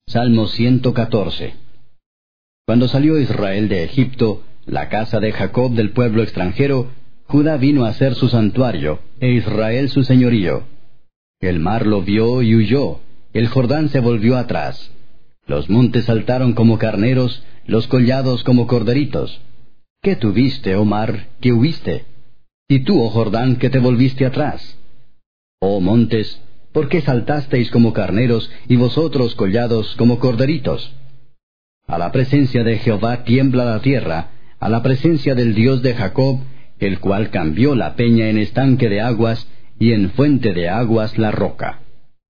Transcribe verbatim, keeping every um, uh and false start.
Salmo ciento catorce. Cuando salió Israel de Egipto, la casa de Jacob del pueblo extranjero, Judá vino a ser su santuario, e Israel su señorío. El mar lo vio y huyó, el Jordán se volvió atrás. Los montes saltaron como carneros, los collados como corderitos. ¿Qué tuviste, oh mar, que huiste? Y tú, oh Jordán, que te volviste atrás. Oh montes, ¿por qué saltasteis como carneros, y vosotros, collados, como corderitos? A la presencia de Jehová tiembla la tierra, a la presencia del Dios de Jacob, el cual cambió la peña en estanque de aguas, y en fuente de aguas la roca.